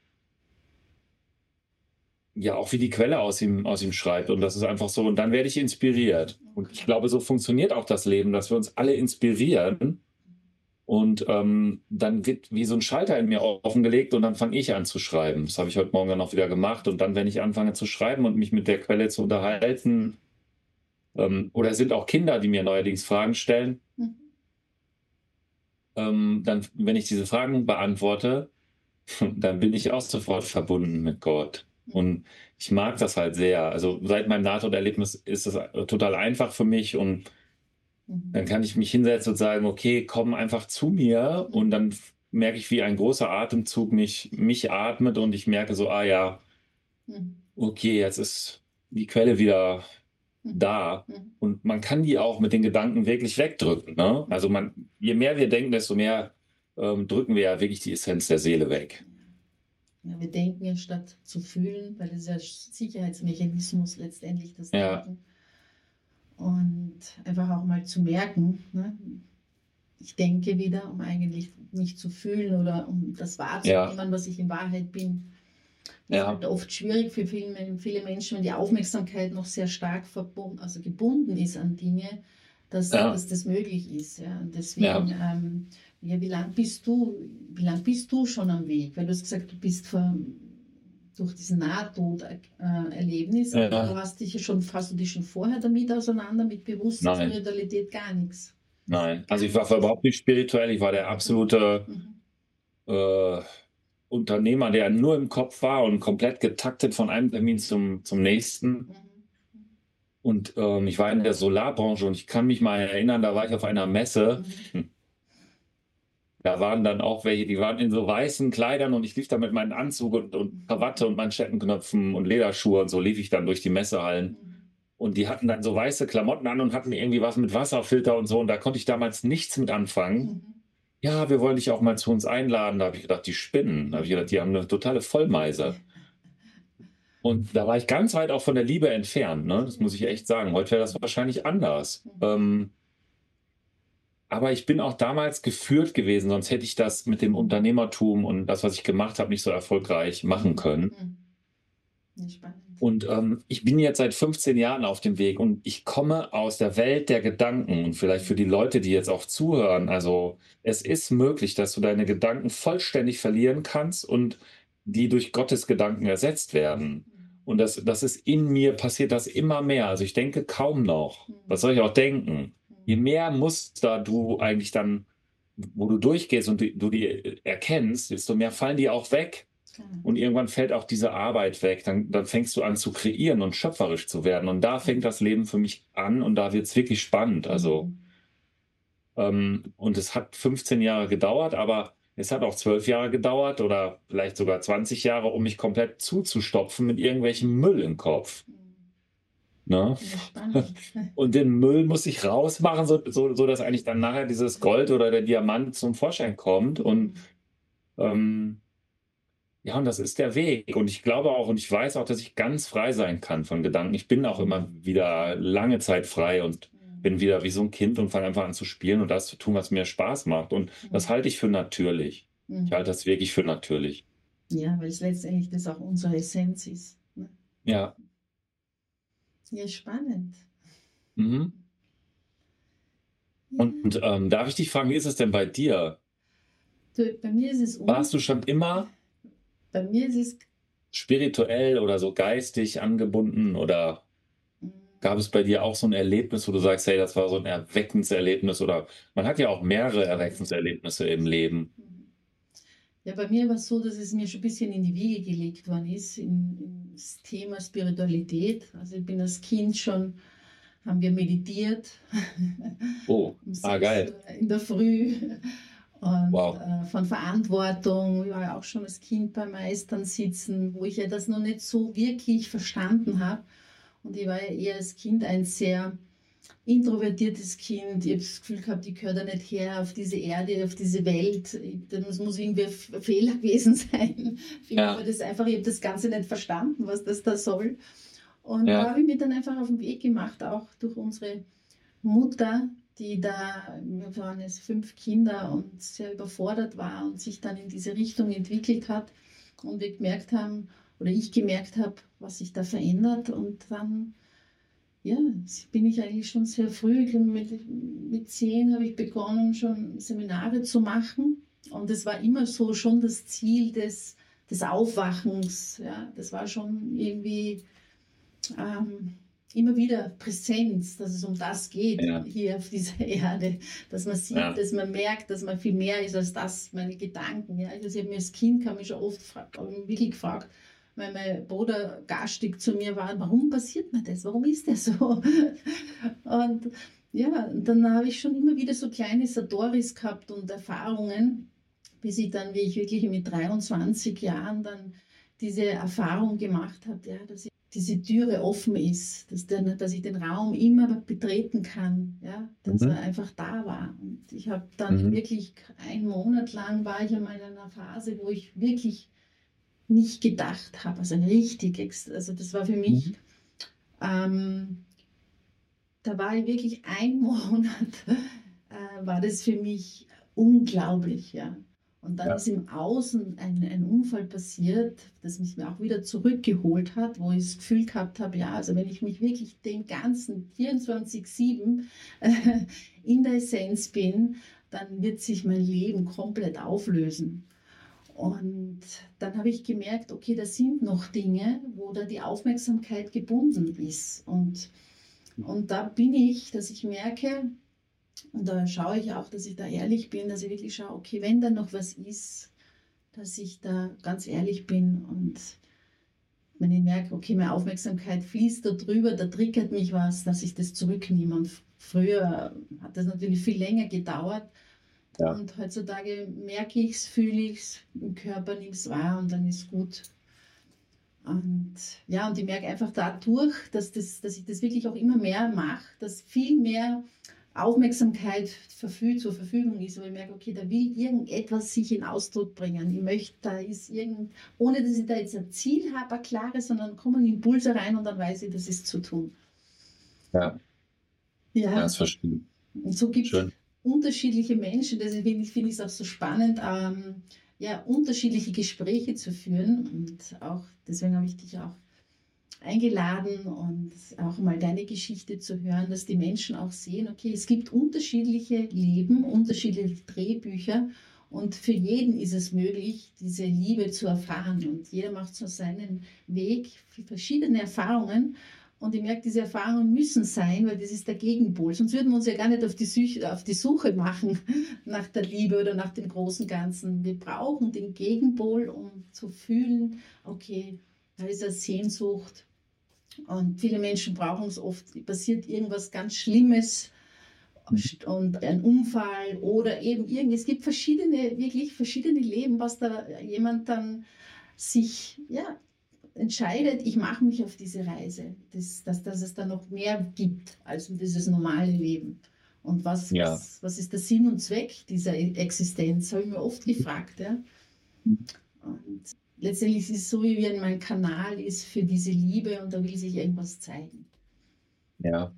ja, auch wie die Quelle aus ihm schreibt. Und das ist einfach so. Und dann werde ich inspiriert. Und ich glaube, so funktioniert auch das Leben, dass wir uns alle inspirieren. Und dann wird wie so ein Schalter in mir offengelegt und dann fange ich an zu schreiben. Das habe ich heute Morgen dann auch wieder gemacht. Und dann, wenn ich anfange zu schreiben und mich mit der Quelle zu unterhalten, oder es sind auch Kinder, die mir neuerdings Fragen stellen, dann, wenn ich diese Fragen beantworte, dann bin ich auch sofort verbunden mit Gott. Und ich mag das halt sehr. Also seit meinem Nahtoderlebnis ist es total einfach für mich und dann kann ich mich hinsetzen und sagen, okay, komm einfach zu mir und dann merke ich, wie ein großer Atemzug mich atmet und ich merke so, ah ja, okay, jetzt ist die Quelle wieder da und man kann die auch mit den Gedanken wirklich wegdrücken. Ne? Also je mehr wir denken, desto mehr drücken wir ja wirklich die Essenz der Seele weg. Ja, wir denken ja statt zu fühlen, weil das ist ja Sicherheitsmechanismus letztendlich, das Denken. Und einfach auch mal zu merken, ne? Ich denke wieder, um eigentlich mich zu fühlen oder um das wahrzunehmen, was ich in Wahrheit bin. Das ist halt oft schwierig für viele Menschen, wenn die Aufmerksamkeit noch sehr stark gebunden ist an Dinge, dass das möglich ist. Ja? Und deswegen, wie lange bist du schon am Weg? Weil du hast gesagt, du bist durch diesen Nahtoderlebnis, hast du dich schon vorher damit auseinander, mit Bewusstsein, Spiritualität, gar nichts? Nein, also ich war überhaupt nicht spirituell, ich war der absolute Unternehmer, der nur im Kopf war und komplett getaktet von einem Termin zum nächsten. Und ich war in der Solarbranche und ich kann mich mal erinnern, da war ich auf einer Messe. Da waren dann auch welche, die waren in so weißen Kleidern und ich lief da mit meinem Anzug und Krawatte und Manschettenknöpfen und Lederschuhe und so lief ich dann durch die Messehallen. Und die hatten dann so weiße Klamotten an und hatten irgendwie was mit Wasserfilter und so. Und da konnte ich damals nichts mit anfangen. Ja, wir wollen dich auch mal zu uns einladen. Da habe ich gedacht, die spinnen. Da habe ich gedacht, die haben eine totale Vollmeise. Und da war ich ganz weit auch von der Liebe entfernt. Ne? Das muss ich echt sagen. Heute wäre das wahrscheinlich anders. Aber ich bin auch damals geführt gewesen, sonst hätte ich das mit dem Unternehmertum und das, was ich gemacht habe, nicht so erfolgreich machen können. Ja, spannend. Und ich bin jetzt seit 15 Jahren auf dem Weg und ich komme aus der Welt der Gedanken. Und vielleicht für die Leute, die jetzt auch zuhören, also es ist möglich, dass du deine Gedanken vollständig verlieren kannst und die durch Gottes Gedanken ersetzt werden. Und das ist in mir, passiert das immer mehr. Also ich denke kaum noch. Was soll ich auch denken? Je mehr Muster du eigentlich dann, wo du durchgehst und du die erkennst, desto mehr fallen die auch weg. Und irgendwann fällt auch diese Arbeit weg. Dann fängst du an zu kreieren und schöpferisch zu werden. Und da fängt das Leben für mich an und da wird es wirklich spannend. Also, und es hat 15 Jahre gedauert, aber es hat auch 12 Jahre gedauert oder vielleicht sogar 20 Jahre, um mich komplett zuzustopfen mit irgendwelchem Müll im Kopf. Ne? Ja, spannend. Und den Müll muss ich rausmachen, so dass eigentlich dann nachher dieses Gold oder der Diamant zum Vorschein kommt. Und ja, und das ist der Weg. Und ich glaube auch und ich weiß auch, dass ich ganz frei sein kann von Gedanken. Ich bin auch immer wieder lange Zeit frei und bin wieder wie so ein Kind und fange einfach an zu spielen und das zu tun, was mir Spaß macht. Und das halte ich für natürlich. Ich halte das wirklich für natürlich. Ja, weil es letztendlich das auch unsere Essenz ist. Ne? Ja. Ja, spannend. Mhm. Und darf ich dich fragen, wie ist es denn bei dir? Du, bei mir ist es Warst du schon immer bei mir ist es spirituell oder so geistig angebunden oder gab es bei dir auch so ein Erlebnis, wo du sagst, hey, das war so ein Erweckenserlebnis oder man hat ja auch mehrere Erweckenserlebnisse im Leben. ja, bei mir war es so, dass es mir schon ein bisschen in die Wiege gelegt worden ist, ins Thema Spiritualität. Also ich bin als Kind schon, haben wir meditiert. Oh, geil. In der Früh. Und Wow. von Verantwortung, ich war ja auch schon als Kind bei Meistern sitzen, wo ich ja das noch nicht so wirklich verstanden habe. Und ich war ja eher als Kind ein sehr introvertiertes Kind. Ich habe das Gefühl gehabt, ich gehöre da nicht her auf diese Erde, auf diese Welt. Das muss irgendwie ein Fehler gewesen sein. Ja. Ich habe das Ganze nicht verstanden, was das da soll. Und Ja. da habe ich mich dann einfach auf den Weg gemacht, auch durch unsere Mutter, die da, wir waren jetzt 5 Kinder und sehr überfordert war und sich dann in diese Richtung entwickelt hat und wir gemerkt haben, oder ich gemerkt habe, was sich da verändert und dann, ja, bin ich eigentlich schon sehr früh, mit 10 habe ich begonnen, schon Seminare zu machen und es war immer so schon das Ziel des Aufwachens, ja, das war schon irgendwie immer wieder Präsenz, dass es um das geht, Ja. hier auf dieser Erde, dass man sieht, Ja. dass man merkt, dass man viel mehr ist als das, meine Gedanken. Ja. Also ich habe mir als Kind mich schon oft wirklich gefragt, weil mein Bruder garstig zu mir war, warum passiert mir das, warum ist das so? Und ja, dann habe ich schon immer wieder so kleine Satoris gehabt und Erfahrungen, bis ich dann, wie ich wirklich mit 23 Jahren dann diese Erfahrung gemacht habe, ja, dass diese Türe offen ist, dass ich den Raum immer betreten kann, ja, dass er einfach da war. Und ich habe dann wirklich 1 Monat lang war ich einmal in einer Phase, wo ich wirklich nicht gedacht habe, also also das war für mich, da war ich wirklich 1 Monat, war das für mich unglaublich, ja. Und dann ist im Außen ein Unfall passiert, das mich mir auch wieder zurückgeholt hat, wo ich das Gefühl gehabt habe, ja, also wenn ich mich wirklich dem Ganzen 24/7 in der Essenz bin, dann wird sich mein Leben komplett auflösen. Und dann habe ich gemerkt, okay, da sind noch Dinge, wo da die Aufmerksamkeit gebunden ist. Und da bin ich, dass ich merke, und da schaue ich auch, dass ich da ehrlich bin, dass ich wirklich schaue, okay, wenn da noch was ist, dass ich da ganz ehrlich bin und wenn ich merke, okay, meine Aufmerksamkeit fließt da drüber, da triggert mich was, dass ich das zurücknehme. Und früher hat das natürlich viel länger gedauert. Ja. Und heutzutage merke ich es, fühle ich es, im Körper nehme es wahr und dann ist gut. Und ja, und ich merke einfach dadurch, dass ich das wirklich auch immer mehr mache, dass viel mehr Aufmerksamkeit zur Verfügung ist, weil ich merke, okay, da will irgendetwas sich in Ausdruck bringen. Ich möchte, da ist ohne dass ich da jetzt ein Ziel habe, ein klares, sondern kommen Impulse rein und dann weiß ich, das ist zu tun. Ja. Ja, das verstehe ich. Und so gibt es unterschiedliche Menschen, deswegen finde ich es auch so spannend, ja, unterschiedliche Gespräche zu führen und auch, deswegen habe ich dich auch eingeladen und auch mal deine Geschichte zu hören, dass die Menschen auch sehen, okay, es gibt unterschiedliche Leben, unterschiedliche Drehbücher und für jeden ist es möglich, diese Liebe zu erfahren und jeder macht so seinen Weg, verschiedene Erfahrungen und ich merke, diese Erfahrungen müssen sein, weil das ist der Gegenpol, sonst würden wir uns ja gar nicht auf die Suche machen nach der Liebe oder nach dem großen Ganzen. Wir brauchen den Gegenpol, um zu fühlen, okay, da ist eine Sehnsucht. Und viele Menschen brauchen es oft, passiert irgendwas ganz Schlimmes und ein Unfall oder eben es gibt wirklich verschiedene Leben, was da jemand dann sich entscheidet, ich mache mich auf diese Reise, dass es da noch mehr gibt als dieses normale Leben. Und was ist der Sinn und Zweck dieser Existenz? Habe ich mir oft gefragt. Ja? Und letztendlich ist es so, wie wenn mein Kanal ist für diese Liebe und da will sich irgendwas zeigen. Ja.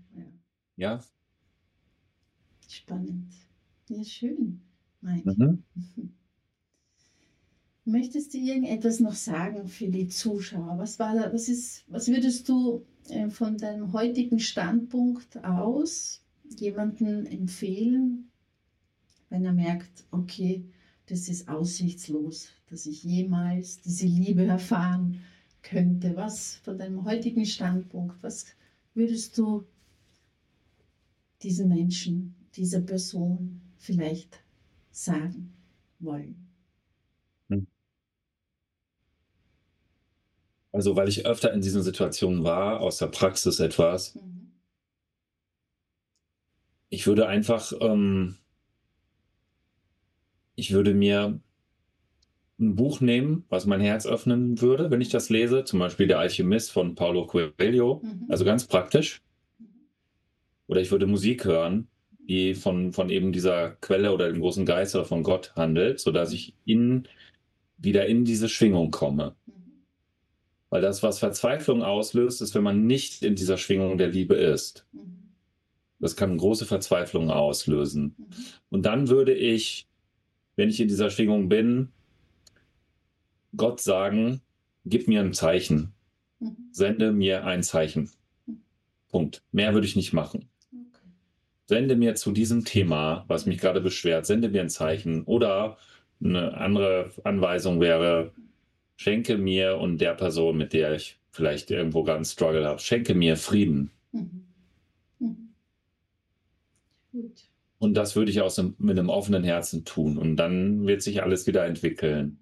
Spannend. Ja, schön, Mike. Mhm. Möchtest du irgendetwas noch sagen für die Zuschauer? Was würdest du von deinem heutigen Standpunkt aus jemandem empfehlen, wenn er merkt, okay, das ist aussichtslos, dass ich jemals diese Liebe erfahren könnte? Was von deinem heutigen Standpunkt, was würdest du diesen Menschen, dieser Person vielleicht sagen wollen? Also, weil ich öfter in diesen Situationen war, aus der Praxis etwas, ich würde einfach, ich würde mir ein Buch nehmen, was mein Herz öffnen würde, wenn ich das lese, zum Beispiel Der Alchemist von Paulo Coelho, also ganz praktisch. Oder ich würde Musik hören, die von eben dieser Quelle oder dem großen Geist oder von Gott handelt, sodass ich wieder in diese Schwingung komme. Weil das, was Verzweiflung auslöst, ist, wenn man nicht in dieser Schwingung der Liebe ist. Das kann große Verzweiflung auslösen. Und dann würde ich, wenn ich in dieser Schwingung bin, Gott sagen, gib mir ein Zeichen. Sende mir ein Zeichen. Punkt. Mehr würde ich nicht machen. Sende mir zu diesem Thema, was mich gerade beschwert, sende mir ein Zeichen. Oder eine andere Anweisung wäre, schenke mir und der Person, mit der ich vielleicht irgendwo ganz Struggle habe, schenke mir Frieden. Gut. Und das würde ich mit einem offenen Herzen tun. Und dann wird sich alles wieder entwickeln.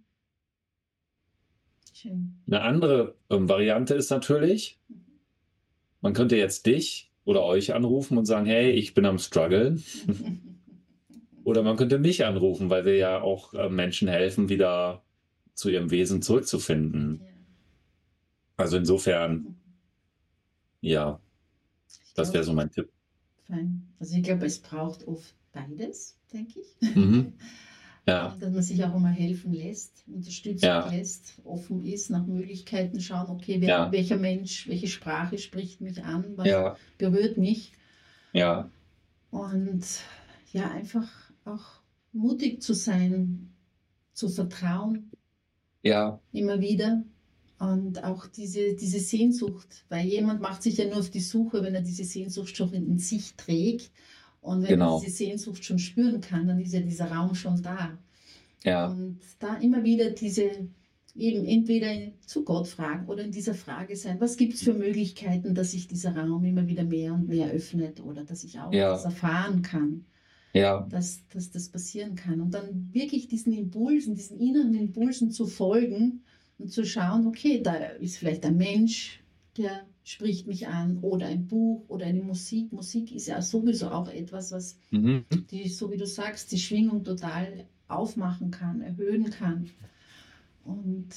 Schön. Eine andere Variante ist natürlich, man könnte jetzt dich oder euch anrufen und sagen, hey, ich bin am Struggeln. Oder man könnte mich anrufen, weil wir ja auch Menschen helfen, wieder zu ihrem Wesen zurückzufinden. Also insofern, ja, das wäre so mein Tipp. Fein. Also ich glaube, es braucht oft beides, denke ich. Ja. Dass man sich auch immer helfen lässt, unterstützen lässt, offen ist, nach Möglichkeiten schauen, okay, welcher Mensch, welche Sprache spricht mich an, was berührt mich. Ja. Und einfach auch mutig zu sein, zu vertrauen. Ja. Immer wieder. Und auch diese Sehnsucht, weil jemand macht sich ja nur auf die Suche, wenn er diese Sehnsucht schon in sich trägt. Und wenn er diese Sehnsucht schon spüren kann, dann ist ja dieser Raum schon da. Ja. Und da immer wieder eben entweder zu Gott fragen oder in dieser Frage sein, was gibt es für Möglichkeiten, dass sich dieser Raum immer wieder mehr und mehr öffnet oder dass ich auch das erfahren kann. Dass das passieren kann. Und dann wirklich diesen Impulsen, diesen inneren Impulsen zu folgen und zu schauen, okay, da ist vielleicht ein Mensch, der spricht mich an oder ein Buch oder eine Musik. Musik ist ja sowieso auch etwas, was so wie du sagst, die Schwingung total aufmachen kann, erhöhen kann. Und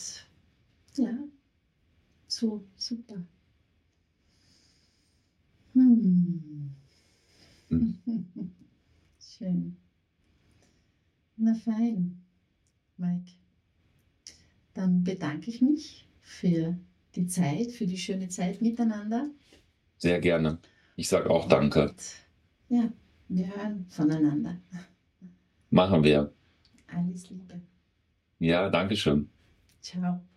so super. Schön. Na fein, Mike. Dann bedanke ich mich für die Zeit, für die schöne Zeit miteinander. Sehr gerne. Ich sage auch Danke. Und, wir hören voneinander. Machen wir. Alles Liebe. Ja, danke schön. Ciao.